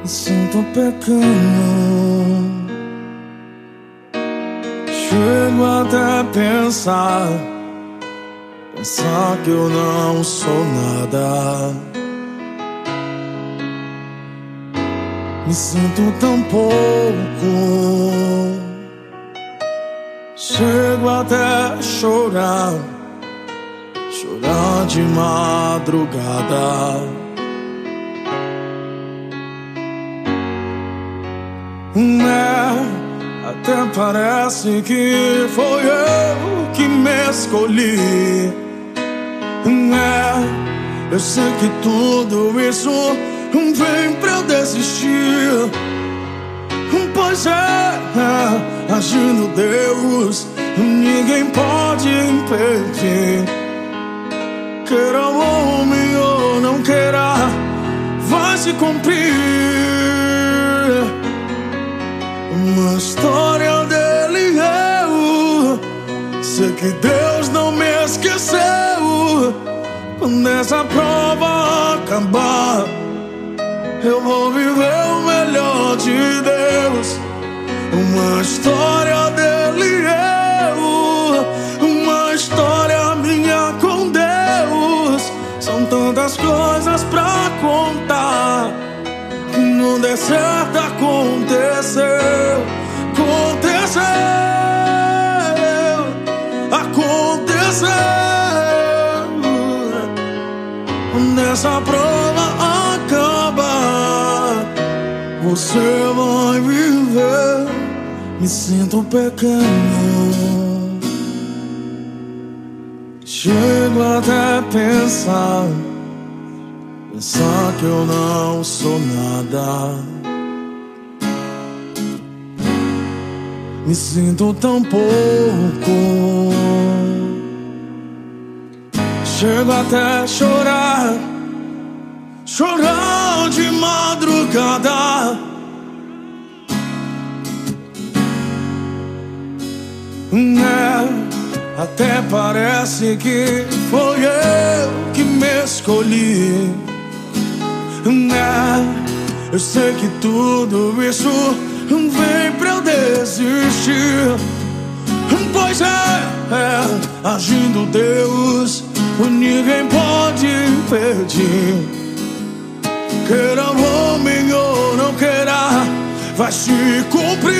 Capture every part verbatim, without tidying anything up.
Me sinto pequeno. Chego até pensar Pensar que eu não sou nada. Me sinto tão pouco. Chego até chorar Chorar de madrugada. É, até parece que foi eu que me escolhi. É, eu sei que tudo isso vem pra eu desistir. Pois é, é, agindo Deus, ninguém pode impedir. Queira o homem ou não queira, vai se cumprir. Uma história dele eu sei que Deus não me esqueceu. Quando essa prova acabar, eu vou viver o melhor de Deus. Uma história dele eu, uma história minha com Deus. São tantas coisas pra contar, que no deserto aconteceu. Aconteceu, aconteceu. Quando essa prova acabar, você vai viver. Me sinto pequeno. Chego até pensar Pensar que eu não sou nada. Me sinto tão pouco. Chego até chorar Chorar de madrugada. É, até parece que foi eu que me escolhi. É, eu sei que tudo isso vem pra eu desistir. Pois é, é, agindo Deus, ninguém pode impedir. Queira o homem ou não queira, vai se cumprir.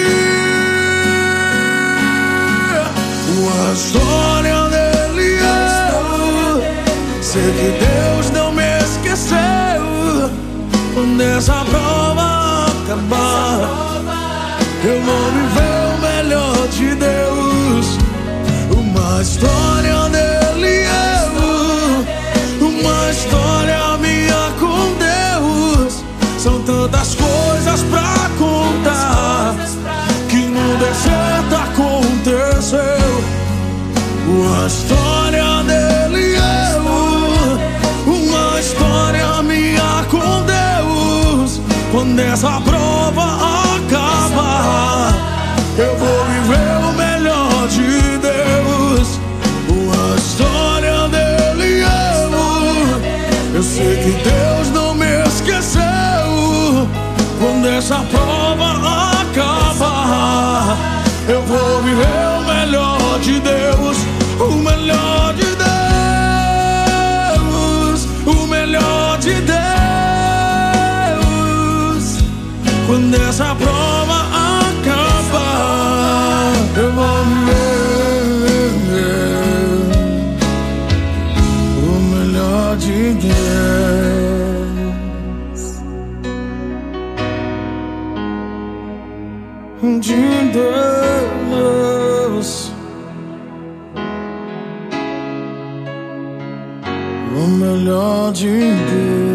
A história dele eu sei que Deus não me esqueceu. Quando essa prova acabar, eu vou viver o melhor de Deus. Uma história dele eu, uma história minha com Deus. São tantas coisas pra contar, que no deserto aconteceu. Uma história dele eu, uma história minha com Deus. Quando essa prova acabar, eu vou viver o melhor de Deus. Uma história dele eu, eu sei que Deus não me esqueceu. Quando essa prova acabar, eu vou viver o melhor de Deus. O melhor de Deus, o melhor de Deus. Quando essa prova acabar, eu vou viver o melhor de Deus. De Deus, o melhor de Deus.